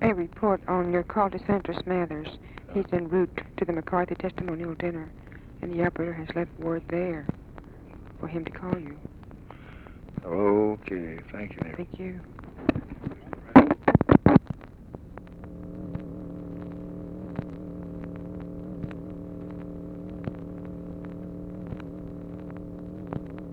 a report on your call to Senator Smathers. He's en route to the McCarthy testimonial dinner, and the operator has left word there for him to call you. Okay, thank you, Neighbor. Thank you.